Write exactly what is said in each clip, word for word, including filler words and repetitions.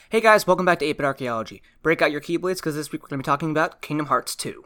Hey guys, welcome back to eight bit Archaeology. Break out your Keyblades because this week we're going to be talking about Kingdom Hearts two.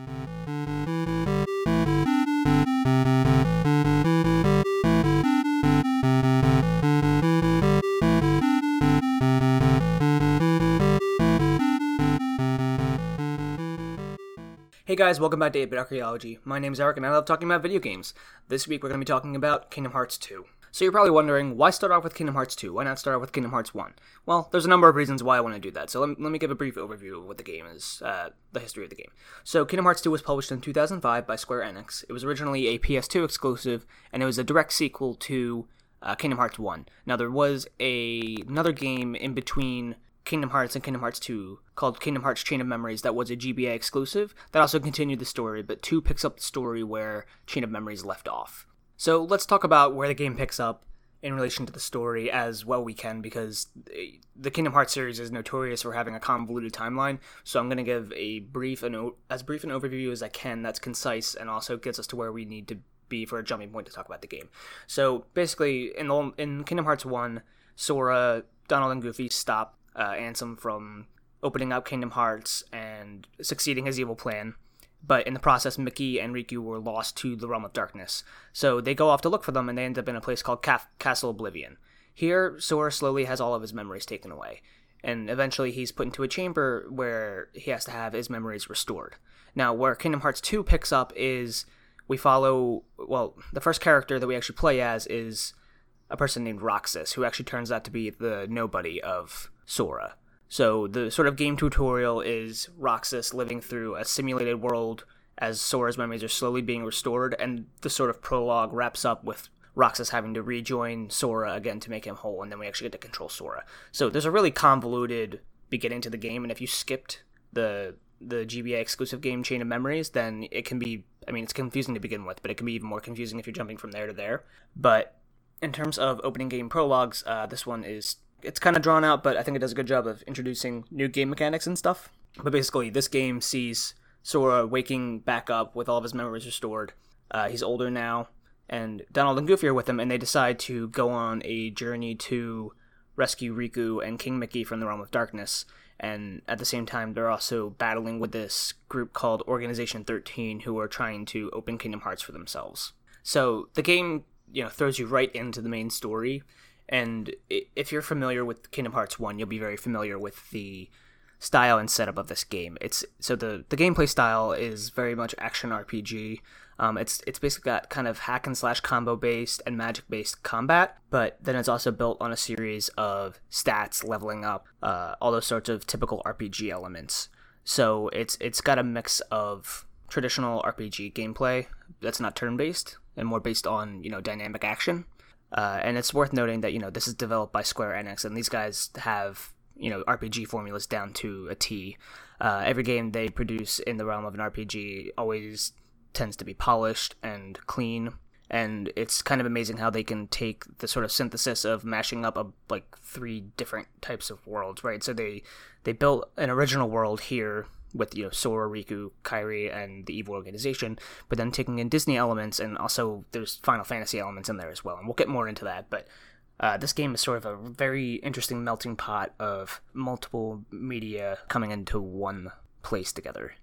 Hey guys, welcome back to eight bit Archaeology. My name is Eric and I love talking about video games. This week we're going to be talking about Kingdom Hearts two. So you're probably wondering, why start off with Kingdom Hearts two? Why not start off with Kingdom Hearts one? Well, there's a number of reasons why I want to do that, so let me, let me give a brief overview of what the game is, uh, the history of the game. So Kingdom Hearts two was published in two thousand five by Square Enix. It was originally a P S two exclusive, and it was a direct sequel to uh, Kingdom Hearts one. Now there was a, another game in between Kingdom Hearts and Kingdom Hearts two called Kingdom Hearts Chain of Memories that was a G B A exclusive that also continued the story, but two picks up the story where Chain of Memories left off. So let's talk about where the game picks up in relation to the story as well we can, because the Kingdom Hearts series is notorious for having a convoluted timeline, so I'm going to give a brief an, as brief an overview as I can that's concise and also gets us to where we need to be for a jumping point to talk about the game. So basically, in, the, in Kingdom Hearts one, Sora, Donald, and Goofy stop uh, Ansem from opening up Kingdom Hearts and succeeding his evil plan. But in the process, Mickey and Riku were lost to the Realm of Darkness. So they go off to look for them, and they end up in a place called Ca- Castle Oblivion. Here, Sora slowly has all of his memories taken away. And eventually he's put into a chamber where he has to have his memories restored. Now, where Kingdom Hearts two picks up is we follow... Well, the first character that we actually play as is a person named Roxas, who actually turns out to be the nobody of Sora. So the sort of game tutorial is Roxas living through a simulated world as Sora's memories are slowly being restored, and the sort of prologue wraps up with Roxas having to rejoin Sora again to make him whole, and then we actually get to control Sora. So there's a really convoluted beginning to the game, and if you skipped the the G B A exclusive game Chain of Memories, then it can be, I mean, it's confusing to begin with, but it can be even more confusing if you're jumping from there to there. But in terms of opening game prologues, uh, this one is... It's kind of drawn out, but I think it does a good job of introducing new game mechanics and stuff. But basically, this game sees Sora waking back up with all of his memories restored. Uh, he's older now, and Donald and Goofy are with him, and they decide to go on a journey to rescue Riku and King Mickey from the Realm of Darkness. And at the same time, they're also battling with this group called Organization thirteen, who are trying to open Kingdom Hearts for themselves. So the game, you know, throws you right into the main story. And if you're familiar with Kingdom Hearts one, you'll be very familiar with the style and setup of this game. It's so the, the gameplay style is very much action R P G. Um, it's it's basically got kind of hack and slash combo based and magic based combat, but then it's also built on a series of stats, leveling up, uh, all those sorts of typical R P G elements. So it's it's got a mix of traditional R P G gameplay that's not turn based and more based on, you know, dynamic action. Uh, and it's worth noting that, you know, this is developed by Square Enix, and these guys have, you know, R P G formulas down to a T. Uh, every game they produce in the realm of an R P G always tends to be polished and clean, and it's kind of amazing how they can take the sort of synthesis of mashing up a, like three different types of worlds, right? So they they built an original world here with, you know, Sora, Riku, Kairi, and the evil organization, but then taking in Disney elements, and also there's Final Fantasy elements in there as well, and we'll get more into that, but uh, this game is sort of a very interesting melting pot of multiple media coming into one place together.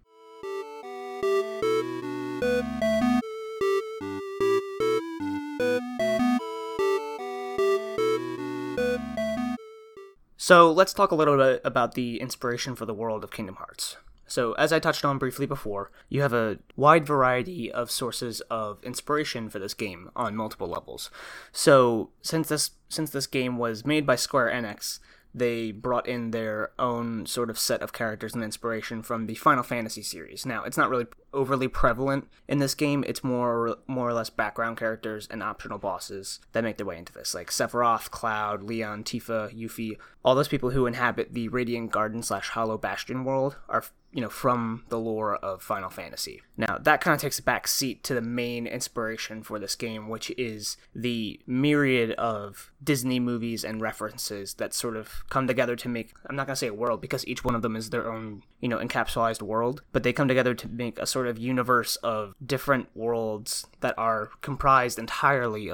So let's talk a little bit about the inspiration for the world of Kingdom Hearts. So, as I touched on briefly before, you have a wide variety of sources of inspiration for this game on multiple levels. So, since this since this game was made by Square Enix, they brought in their own sort of set of characters and inspiration from the Final Fantasy series. Now, it's not really overly prevalent in this game. It's more more or less background characters and optional bosses that make their way into this, like Sephiroth, Cloud, Leon, Tifa, Yuffie. All those people who inhabit the Radiant Garden slash Hollow Bastion world are, you know, from the lore of Final Fantasy. Now, that kind of takes a back seat to the main inspiration for this game, which is the myriad of Disney movies and references that sort of come together to make, I'm not going to say a world, because each one of them is their own, you know, encapsulated world, but they come together to make a sort of universe of different worlds that are comprised entirely of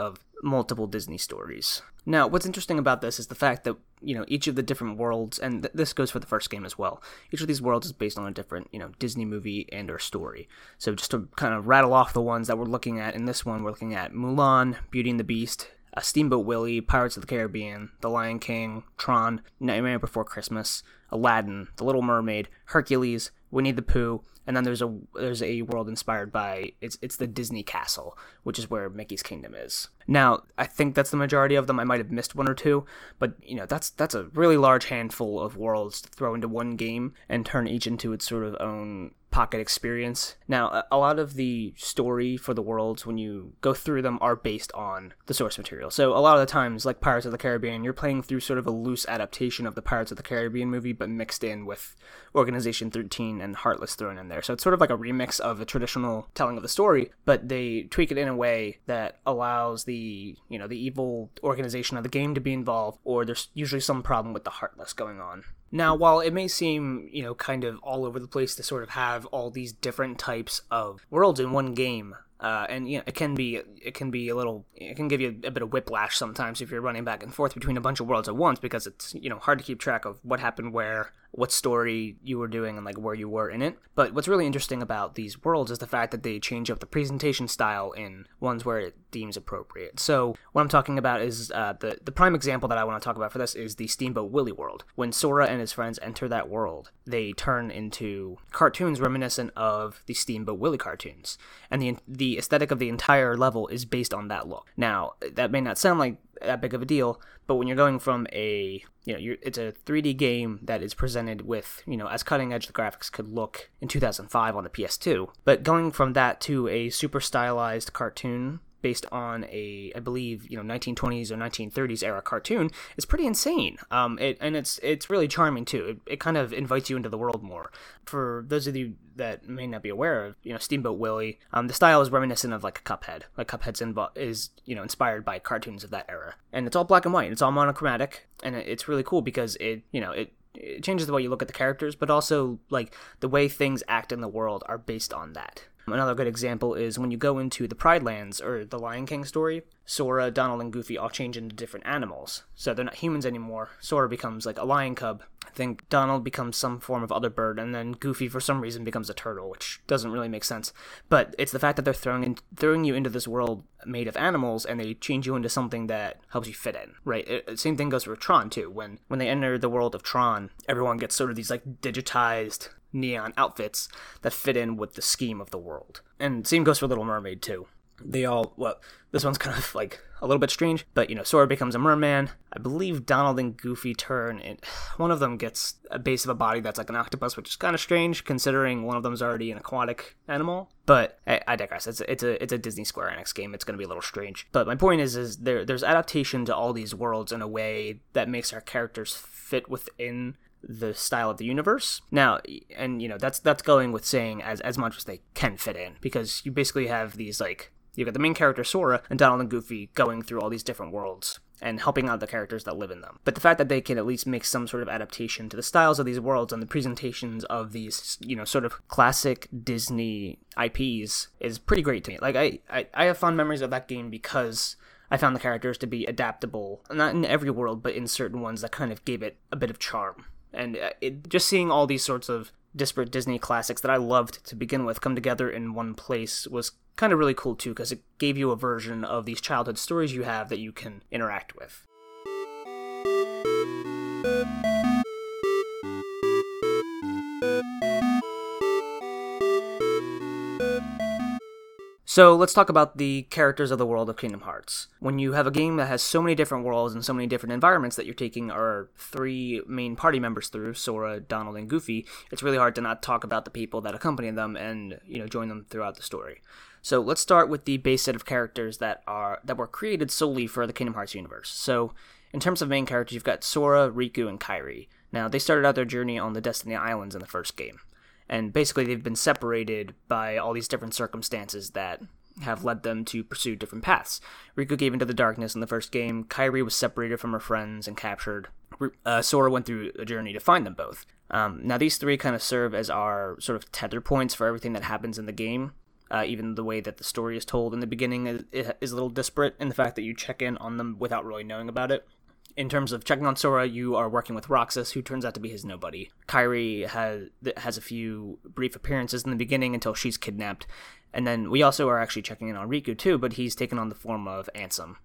multiple Disney stories. Now, what's interesting about this is the fact that, you know, each of the different worlds, and th- this goes for the first game as well, each of these worlds is based on a different, you know, Disney movie and or story. So just to kind of rattle off the ones that we're looking at in this one, we're looking at Mulan, Beauty and the Beast, uh, Steamboat Willie, Pirates of the Caribbean, The Lion King, Tron, Nightmare Before Christmas, Aladdin, The Little Mermaid, Hercules, Winnie the Pooh, and then there's a there's a world inspired by it's it's the Disney Castle, which is where Mickey's Kingdom is. Now, I think that's the majority of them. I might have missed one or two, but you know that's that's a really large handful of worlds to throw into one game and turn each into its sort of own pocket experience. Now, a lot of the story for the worlds, when you go through them, are based on the source material. So a lot of the times, like Pirates of the Caribbean, you're playing through sort of a loose adaptation of the Pirates of the Caribbean movie, but mixed in with Organization thirteen and Heartless thrown in there. So it's sort of like a remix of a traditional telling of the story, but they tweak it in a way that allows the, you know, the evil organization of the game to be involved, or there's usually some problem with the Heartless going on. Now, while it may seem, you know, kind of all over the place to sort of have all these different types of worlds in one game, uh, and you know, it can be it can be a little it can give you a bit of whiplash sometimes if you're running back and forth between a bunch of worlds at once, because it's, you know, hard to keep track of what happened where, what story you were doing, and like where you were in it. But what's really interesting about these worlds is the fact that they change up the presentation style in ones where it deems appropriate. So what I'm talking about is uh, the the prime example that I want to talk about for this is the Steamboat Willie world. When Sora and his friends enter that world, they turn into cartoons reminiscent of the Steamboat Willie cartoons, and the the aesthetic of the entire level is based on that look. Now, that may not sound like that big of a deal, but when you're going from a, you know, you're, it's a three D game that is presented with, you know, as cutting edge the graphics could look in two thousand five on the P S two, but going from that to a super stylized cartoon based on a, I believe, you know, nineteen twenties or nineteen thirties era cartoon is pretty insane. Um, it and it's it's really charming too. It, it kind of invites you into the world more. For those of you that may not be aware of, you know, Steamboat Willie, um, the style is reminiscent of like a Cuphead. Like Cuphead's invo- is, you know, inspired by cartoons of that era, and it's all black and white. It's all monochromatic, and it, it's really cool because it, you know, it. It changes the way you look at the characters, but also like the way things act in the world are based on that. Another good example is when you go into the Pride Lands or the Lion King story, Sora, Donald, and Goofy all change into different animals. So they're not humans anymore. Sora becomes like a lion cub. I think Donald becomes some form of other bird, and then Goofy for some reason becomes a turtle, which doesn't really make sense. But it's the fact that they're throwing in, throwing you into this world made of animals, and they change you into something that helps you fit in, right? It, same thing goes for Tron too. When when they enter the world of Tron, everyone gets sort of these like digitized neon outfits that fit in with the scheme of the world. And same goes for Little Mermaid too. They all, well, this one's kind of like a little bit strange, but you know, Sora becomes a merman. I believe Donald and Goofy turn, and one of them gets a base of a body that's like an octopus, which is kind of strange considering one of them's already an aquatic animal. But I, I digress. It's it's a it's a Disney Square Enix game. It's going to be a little strange. But my point is, is there there's adaptation to all these worlds in a way that makes our characters fit within the style of the universe. Now, and you know, that's that's going with saying as as much as they can fit in, because you basically have these like, you've got the main character Sora and Donald and Goofy going through all these different worlds and helping out the characters that live in them. But the fact that they can at least make some sort of adaptation to the styles of these worlds and the presentations of these, you know, sort of classic Disney I Ps is pretty great to me. Like, I, I, I have fond memories of that game because I found the characters to be adaptable, not in every world, but in certain ones that kind of gave it a bit of charm. And it, just seeing all these sorts of disparate Disney classics that I loved to begin with come together in one place was kind of really cool too, because it gave you a version of these childhood stories you have that you can interact with. So let's talk about the characters of the world of Kingdom Hearts. When you have a game that has so many different worlds and so many different environments that you're taking our three main party members through, Sora, Donald, and Goofy, it's really hard to not talk about the people that accompany them and, you know, join them throughout the story. So let's start with the base set of characters that are that were created solely for the Kingdom Hearts universe. So in terms of main characters, you've got Sora, Riku, and Kairi. Now, they started out their journey on the Destiny Islands in the first game. And basically, they've been separated by all these different circumstances that have led them to pursue different paths. Riku gave into the darkness in the first game. Kairi was separated from her friends and captured. Uh, Sora went through a journey to find them both. Um, now, these three kind of serve as our sort of tether points for everything that happens in the game. Uh, even the way that the story is told in the beginning is, is a little disparate in the fact that you check in on them without really knowing about it. In terms of checking on Sora, you are working with Roxas, who turns out to be his nobody. Kairi has has a few brief appearances in the beginning until she's kidnapped. And then we also are actually checking in on Riku too, but he's taken on the form of Ansem.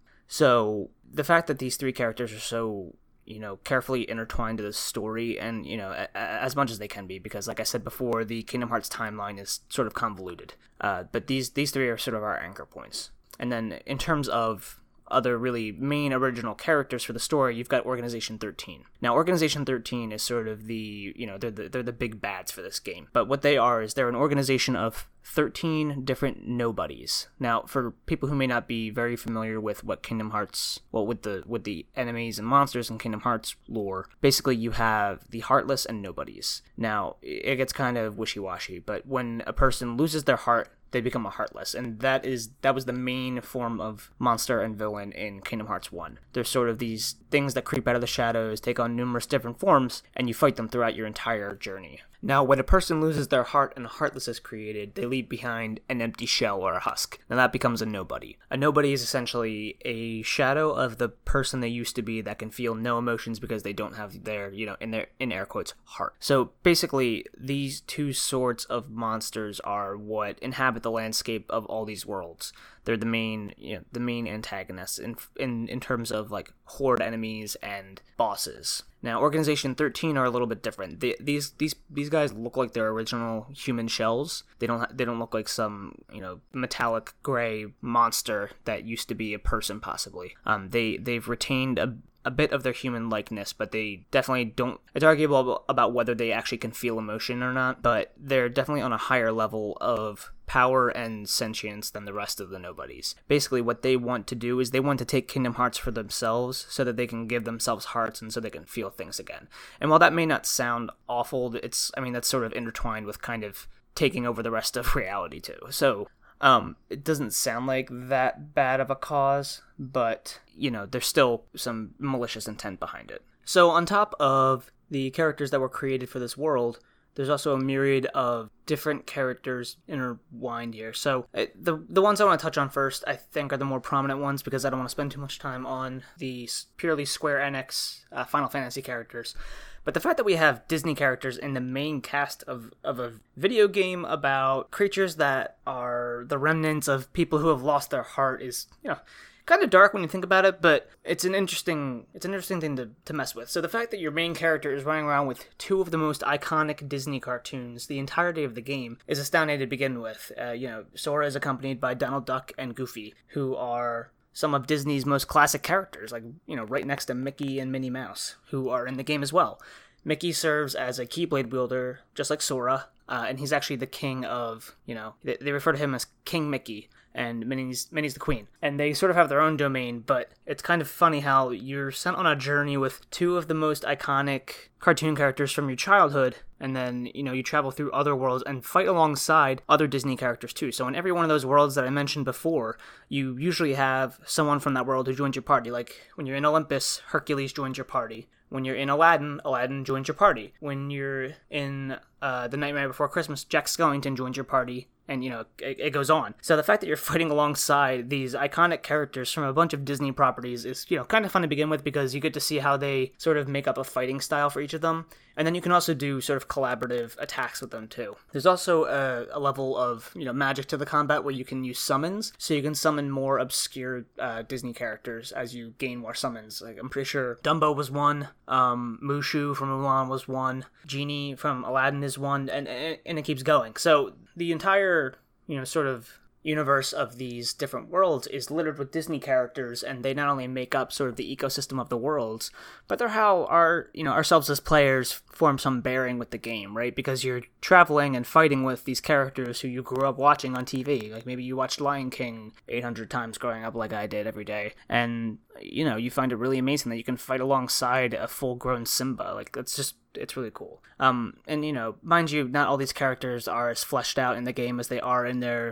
So the fact that these three characters are so, you know, carefully intertwined to the story, and, you know, a- a- as much as they can be, because like I said before, the Kingdom Hearts timeline is sort of convoluted. Uh, but these, these three are sort of our anchor points. And then in terms of other really main original characters for the story, you've got Organization thirteen. Now, Organization thirteen is sort of the, you know, they're the, they're the big bads for this game. But what they are is they're an organization of thirteen different nobodies. Now, for people who may not be very familiar with what Kingdom Hearts, well, with the with the enemies and monsters in Kingdom Hearts lore, basically you have the Heartless and Nobodies. Now, it gets kind of wishy-washy, but when a person loses their heart, they become a Heartless, and that is that was the main form of monster and villain in Kingdom Hearts one. There's sort of these things that creep out of the shadows, take on numerous different forms, and you fight them throughout your entire journey. Now, when a person loses their heart and a Heartless is created, they leave behind an empty shell or a husk. Now that becomes a nobody. A nobody is essentially a shadow of the person they used to be that can feel no emotions because they don't have their, you know, in their, in air quotes, heart. So basically, these two sorts of monsters are what inhabit the landscape of all these worlds. They're the main, you know, the main antagonists in in in terms of like horde enemies and bosses. Now, Organization thirteen are a little bit different. They, these these these guys look like their original human shells. They don't they don't look like some, you know, metallic gray monster that used to be a person possibly. Um, they they've retained a a bit of their human likeness, but they definitely don't. It's arguable about whether they actually can feel emotion or not, but they're definitely on a higher level of power and sentience than the rest of the nobodies. Basically, what they want to do is they want to take Kingdom Hearts for themselves so that they can give themselves hearts and so they can feel things again. And while that may not sound awful, it's, I mean, that's sort of intertwined with kind of taking over the rest of reality too. So, Um, it doesn't sound like that bad of a cause, but, you know, there's still some malicious intent behind it. So on top of the characters that were created for this world, there's also a myriad of different characters intertwined here. So uh, the the ones I want to touch on first, I think, are the more prominent ones because I don't want to spend too much time on the purely Square Enix uh, Final Fantasy characters. But the fact that we have Disney characters in the main cast of, of a video game about creatures that are the remnants of people who have lost their heart is, you know, kind of dark when you think about it, but it's an interesting it's an interesting thing to, to mess with. So the fact that your main character is running around with two of the most iconic Disney cartoons the entirety of the game is astounding to begin with. Uh, you know, Sora is accompanied by Donald Duck and Goofy, who are some of Disney's most classic characters, like, you know, right next to Mickey and Minnie Mouse, who are in the game as well. Mickey serves as a Keyblade wielder, just like Sora, uh, and he's actually the king of, you know, they, they refer to him as King Mickey, and Minnie's, Minnie's the queen. And they sort of have their own domain, but it's kind of funny how you're sent on a journey with two of the most iconic cartoon characters from your childhood, and then, you know, you travel through other worlds and fight alongside other Disney characters too. So in every one of those worlds that I mentioned before, you usually have someone from that world who joins your party. Like, when you're in Olympus, Hercules joins your party. When you're in Aladdin, Aladdin joins your party. When you're in uh, The Nightmare Before Christmas, Jack Skellington joins your party. And, you know, it, it goes on. So the fact that you're fighting alongside these iconic characters from a bunch of Disney properties is, you know, kind of fun to begin with because you get to see how they sort of make up a fighting style for each of them. And then you can also do sort of collaborative attacks with them, too. There's also a, a level of, you know, magic to the combat where you can use summons. So you can summon more obscure uh, Disney characters as you gain more summons. Like, I'm pretty sure Dumbo was one, um, Mushu from Mulan was one, Genie from Aladdin is one, and, and, and it keeps going. So the entire, you know, sort of universe of these different worlds is littered with Disney characters, and they not only make up sort of the ecosystem of the worlds, but they're how our, you know, ourselves as players form some bearing with the game, right? Because you're traveling and fighting with these characters who you grew up watching on T V. Like, maybe you watched Lion King eight hundred times growing up like I did every day, and, you know, you find it really amazing that you can fight alongside a full-grown Simba. Like, that's just, it's really cool. Um, and, you know, mind you, not all these characters are as fleshed out in the game as they are in their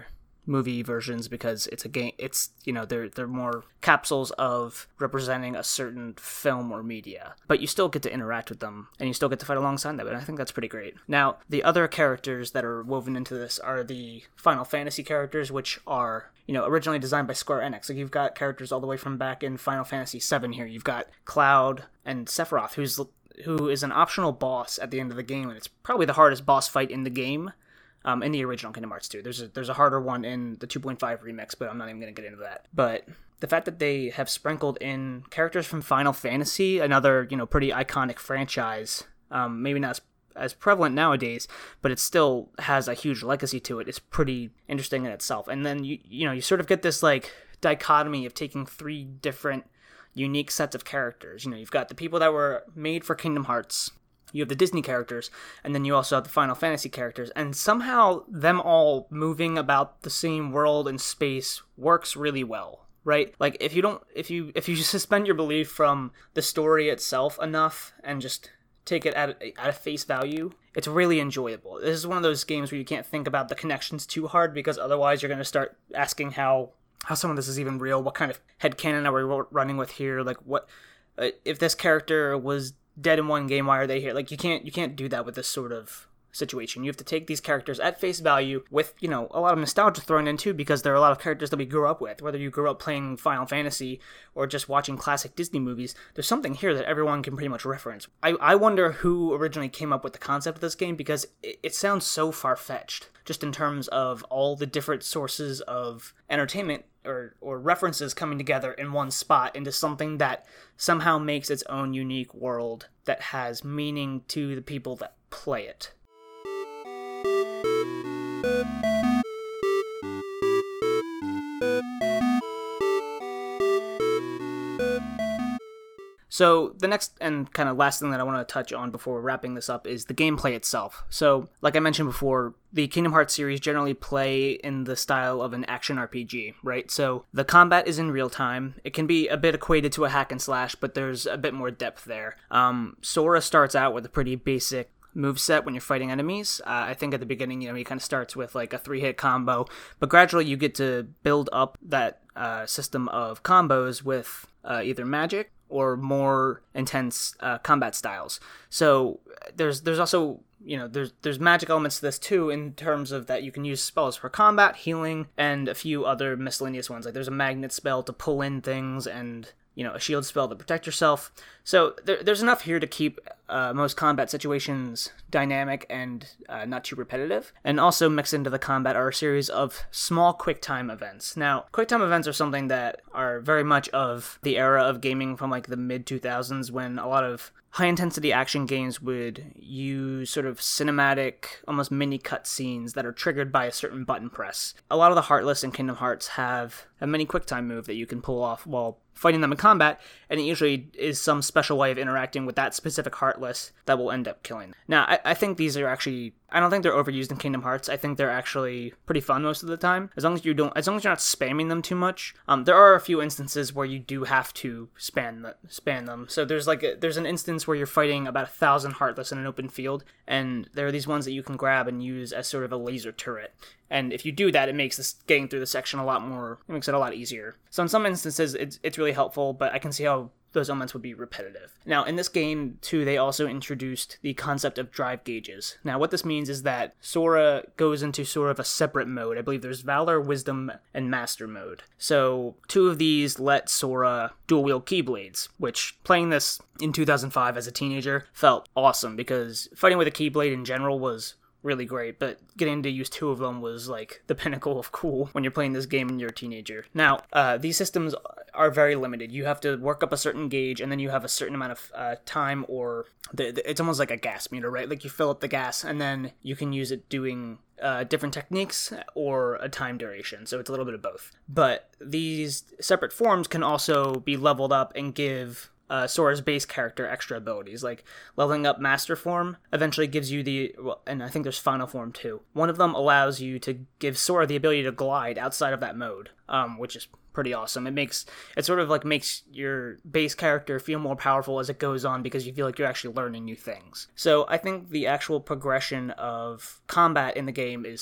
movie versions because it's a game. It's, you know, they're they're more capsules of representing a certain film or media, but you still get to interact with them and you still get to fight alongside them. And I think that's pretty great. Now, the other characters that are woven into this are the Final Fantasy characters, which are, you know, originally designed by Square Enix. Like, you've got characters all the way from back in Final Fantasy seven here. You've got Cloud and Sephiroth, who's who is an optional boss at the end of the game, and it's probably the hardest boss fight in the game, um, in the original Kingdom Hearts two. There's a, there's a harder one in the two point five remix, but I'm not even going to get into that. But the fact that they have sprinkled in characters from Final Fantasy, another, you know, pretty iconic franchise, um, maybe not as, as prevalent nowadays, but it still has a huge legacy to it, is pretty interesting in itself. And then, you you know, you sort of get this, like, dichotomy of taking three different unique sets of characters. You know, you've got the people that were made for Kingdom Hearts, you have the Disney characters, and then you also have the Final Fantasy characters, and somehow them all moving about the same world and space works really well, right? Like, if you don't, if you, if you suspend your belief from the story itself enough and just take it at, at a face value, it's really enjoyable. This is one of those games where you can't think about the connections too hard, because otherwise you're going to start asking how how some of this is even real. What kind of headcanon are we running with here? Like, what uh, if this character was dead in one game, why are they here? Like, you can't you can't do that with this sort of situation. You have to take these characters at face value with, you know, a lot of nostalgia thrown in too, because there are a lot of characters that we grew up with. Whether you grew up playing Final Fantasy or just watching classic Disney movies, there's something here that everyone can pretty much reference. I, I wonder who originally came up with the concept of this game, because it, it sounds so far-fetched, just in terms of all the different sources of entertainment or, or references coming together in one spot into something that somehow makes its own unique world that has meaning to the people that play it. So the next and kind of last thing that I want to touch on before wrapping this up is the gameplay itself. So, like I mentioned before, the Kingdom Hearts series generally play in the style of an action R P G, right? So the combat is in real time. It can be a bit equated to a hack and slash, but there's a bit more depth there. Um, Sora starts out with a pretty basic moveset when you're fighting enemies. Uh, I think at the beginning, you know, he kind of starts with like a three-hit combo, but gradually you get to build up that uh, system of combos with uh, either magic or more intense uh, combat styles. So there's there's also, you know, there's there's magic elements to this too, in terms of that you can use spells for combat, healing, and a few other miscellaneous ones. Like there's a magnet spell to pull in things, and, you know, a shield spell to protect yourself. So there, there's enough here to keep uh, most combat situations dynamic and uh, not too repetitive. And also mixed into the combat are a series of small QuickTime events. Now, QuickTime events are something that are very much of the era of gaming from like the mid two thousands, when a lot of high-intensity action games would use sort of cinematic, almost mini cutscenes that are triggered by a certain button press. A lot of the Heartless in Kingdom Hearts have a mini QuickTime move that you can pull off while fighting them in combat, and it usually is some special way of interacting with that specific Heartless that will end up killing. Now, I, I think these are actually, I don't think they're overused in Kingdom Hearts. I think they're actually pretty fun most of the time, as long as you don't, as long as you're not spamming them too much. Um, there are a few instances where you do have to spam the, spam them. So there's like a, there's an instance where you're fighting about a thousand Heartless in an open field, and there are these ones that you can grab and use as sort of a laser turret. And if you do that, it makes this getting through the section a lot more, it makes it a lot easier. So in some instances, it's it's really helpful, but I can see how those elements would be repetitive. Now, in this game, too, they also introduced the concept of drive gauges. Now, what this means is that Sora goes into sort of a separate mode. I believe there's Valor, Wisdom, and Master mode. So, two of these let Sora dual-wield Keyblades, which, playing this in two thousand five as a teenager, felt awesome, because fighting with a Keyblade in general was really great, but getting to use two of them was like the pinnacle of cool when you're playing this game and you're a teenager. Now, uh, these systems are very limited. You have to work up a certain gauge, and then you have a certain amount of uh, time, or the, the, it's almost like a gas meter, right? Like you fill up the gas, and then you can use it doing uh, different techniques or a time duration. So it's a little bit of both. But these separate forms can also be leveled up and give Uh, Sora's base character extra abilities. Like leveling up Master Form eventually gives you the, well, and I think there's Final Form too. One of them allows you to give Sora the ability to glide outside of that mode, um, which is pretty awesome. It makes, it sort of like makes your base character feel more powerful as it goes on, because you feel like you're actually learning new things. So I think the actual progression of combat in the game is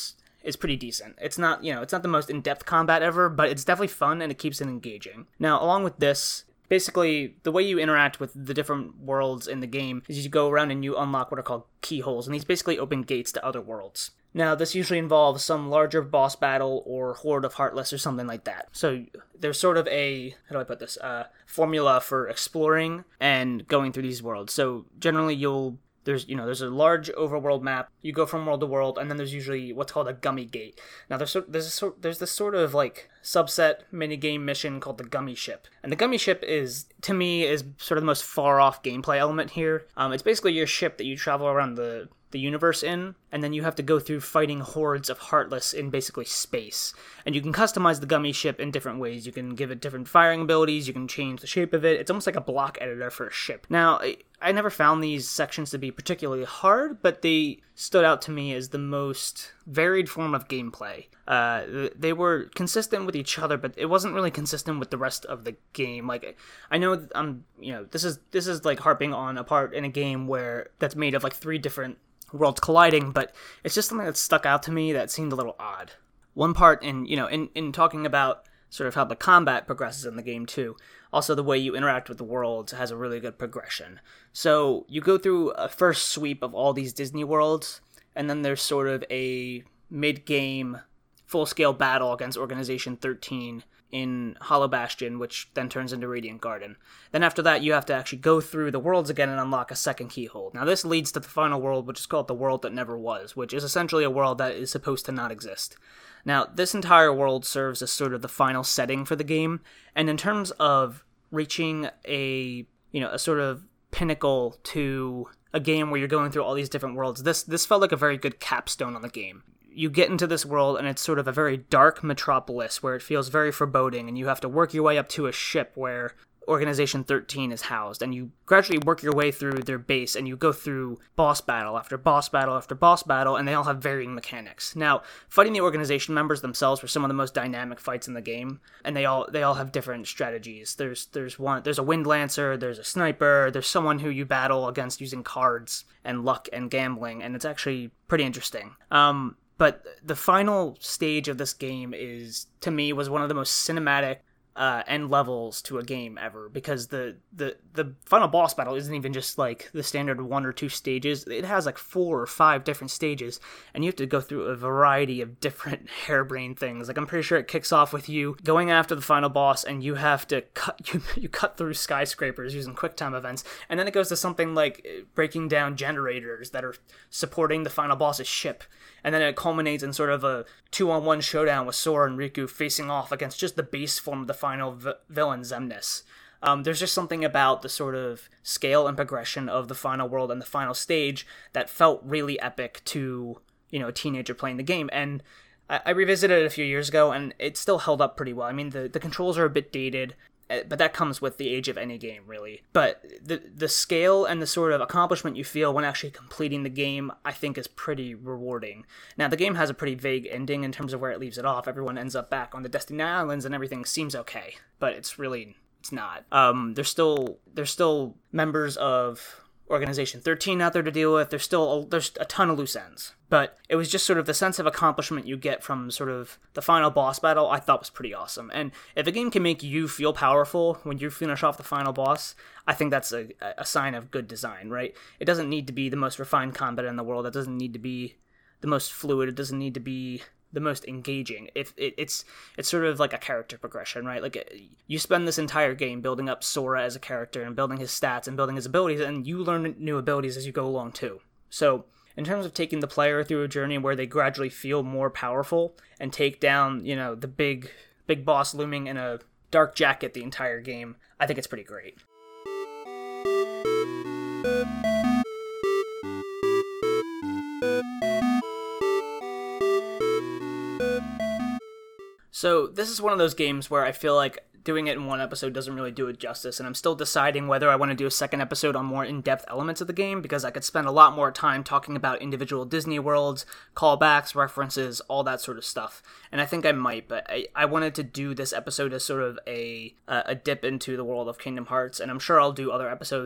is pretty decent. It's not, you know, it's not the most in-depth combat ever, but it's definitely fun and it keeps it engaging. Now, along with this, basically, the way you interact with the different worlds in the game is you go around and you unlock what are called keyholes, and these basically open gates to other worlds. Now, this usually involves some larger boss battle or horde of Heartless or something like that. So there's sort of a, how do I put this, uh, formula for exploring and going through these worlds. So generally you'll, there's, you know, there's a large overworld map, you go from world to world, and then there's usually what's called a gummy gate. Now there's, there's, a sort, there's this sort of like subset minigame mission called the gummy ship. And the gummy ship is, to me, is sort of the most far off gameplay element here. Um, it's basically your ship that you travel around the the universe in, and then you have to go through fighting hordes of Heartless in basically space. And you can customize the gummy ship in different ways. You can give it different firing abilities, you can change the shape of it. It's almost like a block editor for a ship. Now, I, I never found these sections to be particularly hard, but they stood out to me as the most varied form of gameplay. Uh, they were consistent with each other, but it wasn't really consistent with the rest of the game. Like, I know I'm, you know, this is this is like harping on a part in a game where that's made of like three different worlds colliding, but it's just something that stuck out to me that seemed a little odd. One part in, you know, in, in talking about sort of how the combat progresses in the game too, also the way you interact with the worlds has a really good progression. So you go through a first sweep of all these Disney worlds, and then there's sort of a mid-game full-scale battle against Organization thirteen in Hollow Bastion, which then turns into Radiant Garden. Then after that, you have to actually go through the worlds again and unlock a second keyhole. Now this leads to the final world, which is called the World That Never Was, which is essentially a world that is supposed to not exist. Now, this entire world serves as sort of the final setting for the game, and in terms of reaching a, you know, a sort of pinnacle to a game where you're going through all these different worlds, this this felt like a very good capstone on the game. You get into this world, and it's sort of a very dark metropolis where it feels very foreboding, and you have to work your way up to a ship where Organization thirteen is housed, and you gradually work your way through their base, and you go through boss battle after boss battle after boss battle, and they all have varying mechanics. Now, fighting the Organization members themselves were some of the most dynamic fights in the game, and they all they all have different strategies. There's there's one there's a Wind Lancer, there's a sniper, there's someone who you battle against using cards and luck and gambling, and it's actually pretty interesting. Um, but the final stage of this game is, to me, was one of the most cinematic Uh, end levels to a game ever, because the, the the final boss battle isn't even just like the standard one or two stages. It has like four or five different stages, and you have to go through a variety of different harebrained things. Like, I'm pretty sure it kicks off with you going after the final boss, and you have to cut you, you cut through skyscrapers using QuickTime events, and then it goes to something like breaking down generators that are supporting the final boss's ship, and then it culminates in sort of a two-on-one showdown with Sora and Riku facing off against just the base form of the final v- villain, Xemnas. Um, there's just something about the sort of scale and progression of the final world and the final stage that felt really epic to, you know, a teenager playing the game. And I, I revisited it a few years ago, and it still held up pretty well. I mean, the, the controls are a bit dated, but that comes with the age of any game, really. But the the scale and the sort of accomplishment you feel when actually completing the game, I think, is pretty rewarding. Now, the game has a pretty vague ending in terms of where it leaves it off. Everyone ends up back on the Destiny Islands, and everything seems okay. But it's really, it's not. Um, there's still there's still members of Organization thirteen out there to deal with. There's still a, there's a ton of loose ends. But it was just sort of the sense of accomplishment you get from sort of the final boss battle, I thought was pretty awesome. And if a game can make you feel powerful when you finish off the final boss, I think that's a, a sign of good design, right? It doesn't need to be the most refined combat in the world. It doesn't need to be the most fluid. It doesn't need to be the most engaging. If it, it's it's sort of like a character progression, right? Like, you spend this entire game building up Sora as a character and building his stats and building his abilities, and you learn new abilities as you go along too. So in terms of taking the player through a journey where they gradually feel more powerful and take down, you know, the big big boss looming in a dark jacket the entire game, I think it's pretty great. So this is one of those games where I feel like doing it in one episode doesn't really do it justice, and I'm still deciding whether I want to do a second episode on more in-depth elements of the game, because I could spend a lot more time talking about individual Disney worlds, callbacks, references, all that sort of stuff. And I think I might, but I, I wanted to do this episode as sort of a, a dip into the world of Kingdom Hearts, and I'm sure I'll do other episodes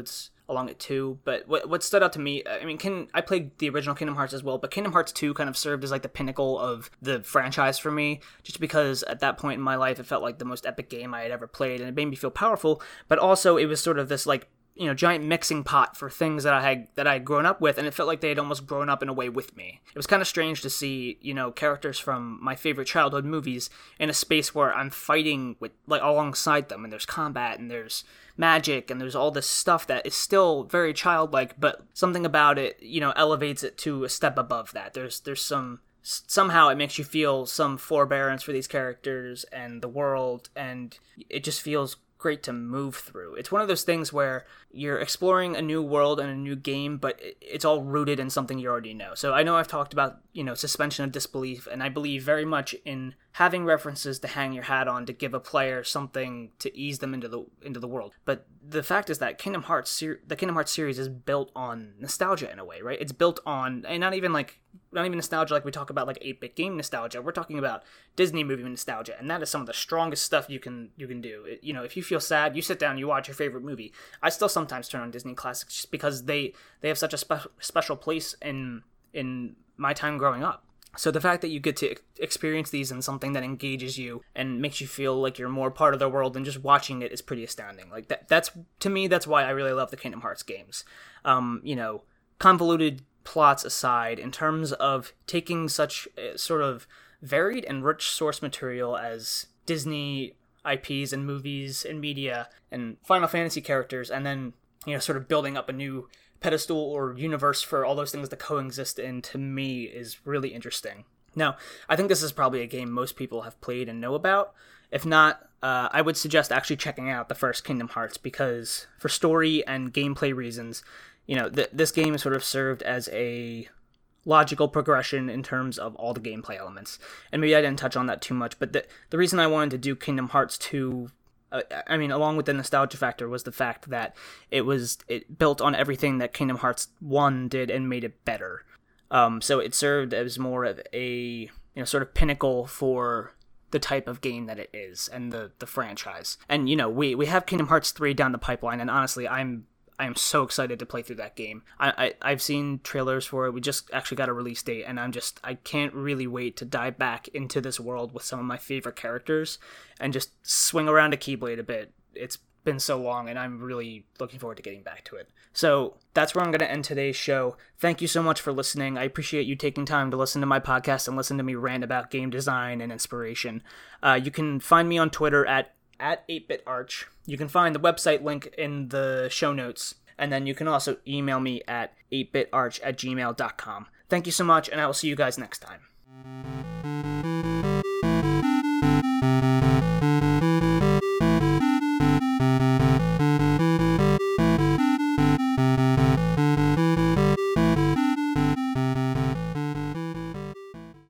along it too. But what what stood out to me, I mean, can I played the original Kingdom Hearts as well, but Kingdom Hearts two kind of served as like the pinnacle of the franchise for me, just because at that point in my life it felt like the most epic game I had ever played, and it made me feel powerful. But also it was sort of this like, you know, giant mixing pot for things that I had that I had grown up with, and it felt like they had almost grown up in a way with me. It was kind of strange to see, you know, characters from my favorite childhood movies in a space where I'm fighting with like alongside them, and there's combat and there's magic and there's all this stuff that is still very childlike, but something about it, you know, elevates it to a step above that. There's there's some somehow it makes you feel some forbearance for these characters and the world, and it just feels great to move through. It's one of those things where you're exploring a new world and a new game, but it's all rooted in something you already know. So I know I've talked about, you know, suspension of disbelief, and I believe very much in having references to hang your hat on to give a player something to ease them into the into the world. But the fact is that Kingdom Hearts ser- the Kingdom Hearts series is built on nostalgia in a way, right? It's built on, and not even like not even nostalgia like we talk about like eight-bit game nostalgia. We're talking about Disney movie nostalgia, and that is some of the strongest stuff you can you can do. It, you know, if you feel sad, you sit down, you watch your favorite movie. I still sometimes turn on Disney classics just because they they have such a spe- special place in in my time growing up. So the fact that you get to experience these in something that engages you and makes you feel like you're more part of the world than just watching it is pretty astounding. Like that, that's to me, that's why I really love the Kingdom Hearts games. Um, you know, convoluted plots aside, in terms of taking such uh, sort of varied and rich source material as Disney I Ps and movies and media and Final Fantasy characters, and then, you know, sort of building up a new pedestal or universe for all those things to coexist in, to me is really interesting. Now, I think this is probably a game most people have played and know about. If not, uh, I would suggest actually checking out the first Kingdom Hearts, because for story and gameplay reasons, you know, th- this game sort of served as a logical progression in terms of all the gameplay elements. And maybe I didn't touch on that too much, but the, the reason I wanted to do Kingdom Hearts two, uh, I mean, along with the nostalgia factor, was the fact that it was it built on everything that Kingdom Hearts one did and made it better. Um, so it served as more of a, you know, sort of pinnacle for the type of game that it is and the, the franchise. And, you know, we, we have Kingdom Hearts three down the pipeline, and honestly, I'm I am so excited to play through that game. I, I, I've seen trailers for it. We just actually got a release date, and I'm just, I can't really wait to dive back into this world with some of my favorite characters and just swing around a Keyblade a bit. It's been so long, and I'm really looking forward to getting back to it. So that's where I'm going to end today's show. Thank you so much for listening. I appreciate you taking time to listen to my podcast and listen to me rant about game design and inspiration. Uh, you can find me on Twitter at at eight bit arch. You can find the website link in the show notes, and then you can also email me at eight bit arch at gmail dot com. Thank you so much, and I will see you guys next time.